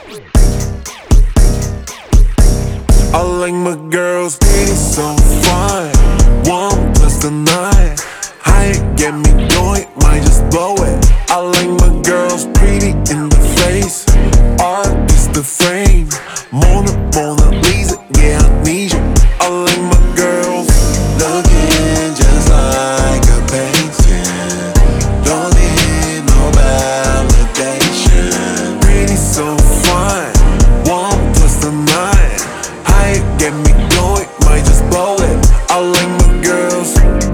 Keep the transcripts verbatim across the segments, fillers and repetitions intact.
I like my girls, they so fine. One plus the nine. How you get me going, might just blow it. I like my girls pretty in the face. Art is the frame. Mona, Mona Lisa, yeah, I need you. I like my girls looking just like a painting. Don't need no validation. Pretty so fine. One plus the nine. How you get me going, might just blow it. I like my girls.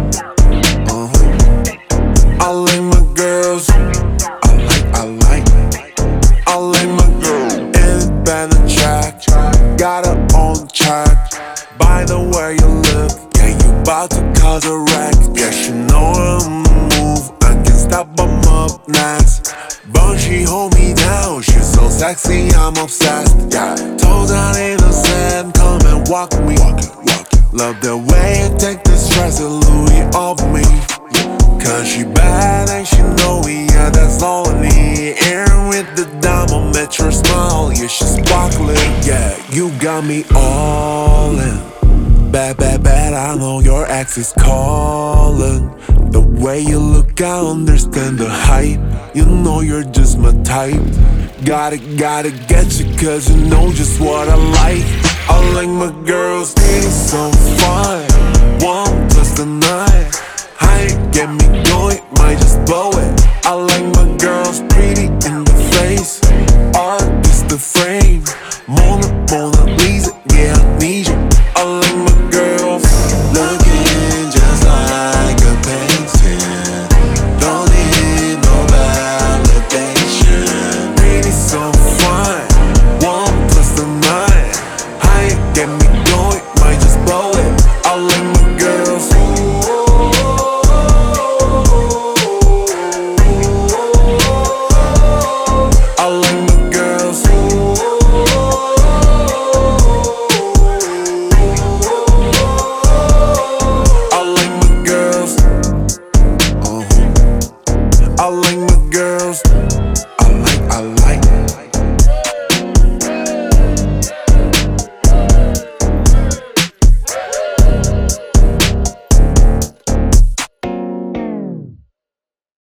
I like my girls. I like, I like. I like my girl. Independent track. Got her on track. By the way you look, yeah, you bout to cause a wreck. Yeah, she know I'm the move. I can't stop, I'm up next. But she hold me down. She's so sexy, I'm obsessed. Yeah, toes out innocent. Come and walk me. Love the way you take the stress of Louis off me. Cause she bad and she know it, yeah, that's all I need. Aaron with the diamond, metro smile, yeah, she's sparkling. Yeah, you got me all in. Bad, bad, bad, I know your ex is calling. The way you look, I understand the hype. You know you're just my type. Gotta, gotta get you cause you know just what I like. I like my girls, they so fine. One plus the nine. How you get me going, might just blow it. I like my girls pretty in the face. Art is the frame. Mona, Mona Lisa,